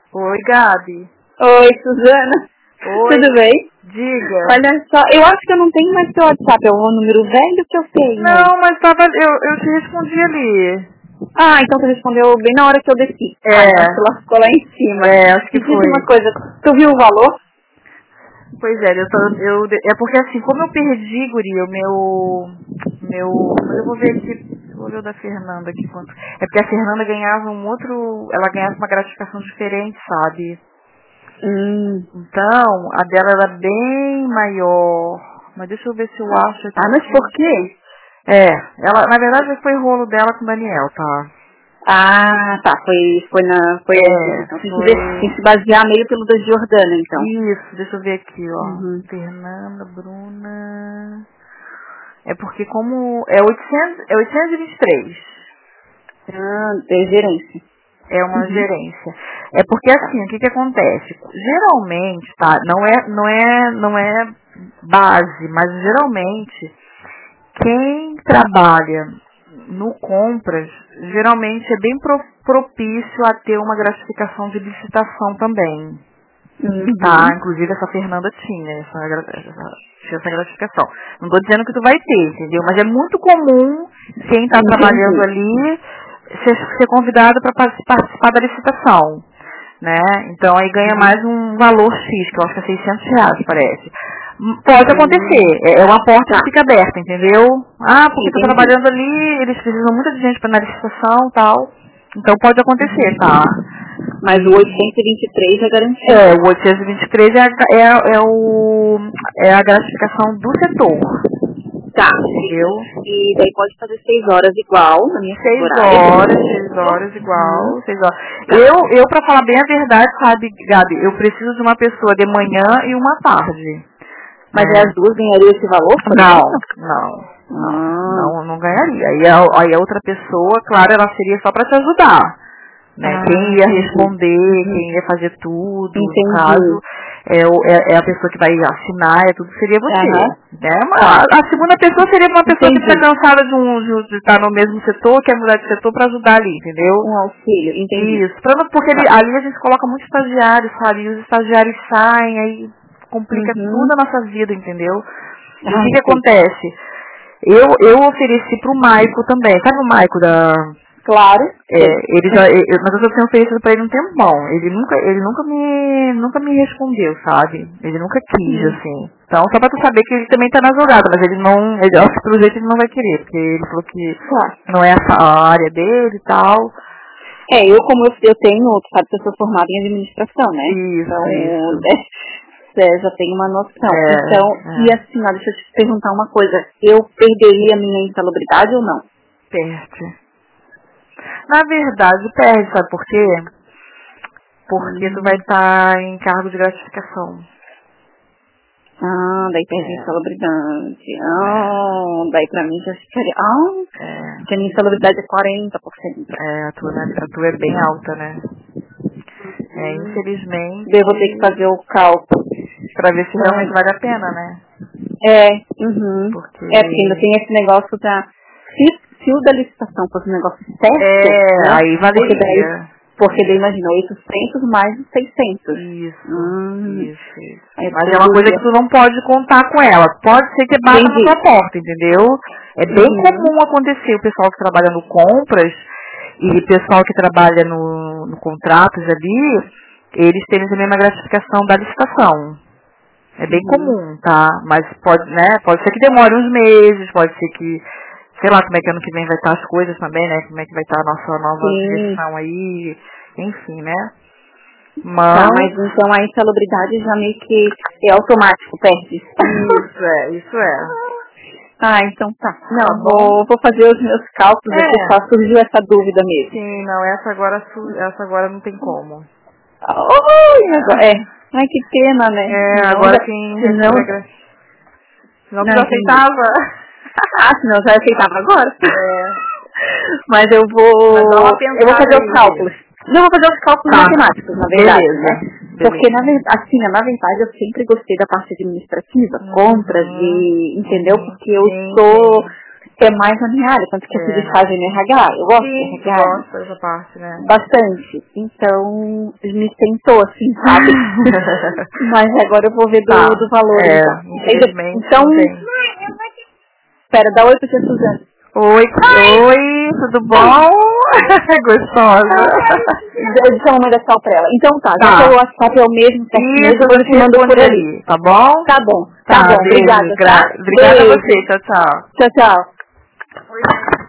Oi, Gabi. Oi, Suzana. Oi. Tudo bem? Diga. Olha só, eu acho que eu não tenho mais teu WhatsApp, é o número velho que eu tenho. Não, mas eu te respondi ali. Ah, então tu respondeu bem na hora que eu desci. Tu lascou lá em cima. Acho que Me diz foi. uma coisa, tu viu o valor? Pois é, é porque assim, como eu perdi, Guri, mas eu vou ver aqui, vou ver o da Fernanda aqui quanto. É porque a Fernanda ganhava ela ganhava uma gratificação diferente, sabe? Então, a dela era bem maior. Mas deixa eu ver se eu acho aqui. Mas por quê? Ela, na verdade, foi rolo dela com o Daniel, tá? Tá, então tem que se basear meio pelo da Jordana, então. Isso, deixa eu ver aqui, ó. Uhum. Fernanda, Bruna. É porque como é 823. Tem gerência. É uma gerência. É porque assim, o que acontece? Geralmente, tá? Não é base, mas geralmente quem trabalha no compras, geralmente é bem propício a ter uma gratificação de licitação também. Tá? Inclusive essa Fernanda tinha essa gratificação. Não estou dizendo que tu vai ter, entendeu? Mas é muito comum quem está trabalhando ali ser convidado para participar da licitação. Né? Então aí ganha mais um valor X, que eu acho que é R$600, parece. Pode acontecer, é uma porta que fica aberta, entendeu? Porque está trabalhando ali, eles precisam muito de gente para na licitação e tal. Então pode acontecer, tá? Mas o 823 é garantido. O 823 é a gratificação do setor. Tá. Entendeu? E daí pode fazer 6 horas igual na minha 6 horas igual, 6 horas. Eu, pra falar bem a verdade, sabe, Gabi, eu preciso de uma pessoa de manhã e uma tarde. Mas as duas ganhariam esse valor? Não ganharia. Aí a outra pessoa, claro, ela seria só pra te ajudar. Né? Quem ia responder, quem ia fazer tudo, no caso, é a pessoa que vai assinar, tudo seria você. Né? A segunda pessoa seria uma pessoa que está cansada de estar no mesmo setor, quer mudar de setor para ajudar ali, entendeu? Um auxílio, entendi. Isso, porque ali a gente coloca muitos estagiários, sabe? E os estagiários saem, aí complica tudo a nossa vida, entendeu? E o que acontece? Eu ofereci pro Maico também, sabe o Maico da... Claro. Mas eu já tinha oferecido pra ele um tempão. Ele nunca me respondeu, sabe? Ele nunca quis, assim. Então, só pra tu saber que ele também tá na jogada, mas ele acho que pelo jeito ele não vai querer, porque ele falou que não é a área dele e tal. Eu tenho, tu sabe que eu sou formada em administração, né? Isso. Já tenho uma noção. E assim, deixa eu te perguntar uma coisa. Eu perderia a minha insalubridade ou não? Perde. Na verdade, perde, sabe por quê? Porque tu vai estar em cargo de gratificação. Daí perde a insalubridade. Daí pra mim já ficaria... porque a minha insalubridade é 40%. A tua é bem alta, né? Infelizmente... Eu vou ter que fazer o cálculo. Pra ver se realmente vale a pena, né? Porque ainda tem esse negócio da... Se o da licitação fosse um negócio certo... aí valeria. Porque daí, imagina, 800 mais os 600. Isso. Mas é uma coisa que tu não pode contar com ela. Pode ser que bata na tua porta, entendeu? É bem comum acontecer o pessoal que trabalha no compras e o pessoal que trabalha no contratos ali, eles terem também uma gratificação da licitação. É bem comum, tá? Mas pode ser que demore uns meses, pode ser que... Sei lá como é que ano que vem vai estar as coisas também, né? Como é que vai estar a nossa nova direção aí, enfim, né? Mas então a insalubridade já meio que é automático, perde. Isso é. Então tá. Não, vou fazer os meus cálculos, porque só surgiu essa dúvida mesmo. Sim, não, essa agora não tem como. Que pena, né? Agora quem senão tu já aceitava. Senão eu já aceitava agora. Mas eu vou fazer os cálculos. Não, vou fazer os cálculos matemáticos, na verdade, né? Porque, na verdade, eu sempre gostei da parte administrativa, compras, entendeu? Porque eu sou... é mais na minha área, tanto que eu fiz estágio em RH, eu gosto de RH. Gosto dessa parte, né? Bastante. Então, me tentou, assim, sabe? Mas agora eu vou ver do valor. Infelizmente. Então, espera, dá oi pra tia Suzana. Oi, tudo bom? Gostosa. Deixa eu mandar sal pra ela. Então tá, já que o WhatsApp é o mesmo, isso, eu te mando por ali, tá bom? Tá bom, beijo, obrigada. Obrigada a você, tchau. Tchau.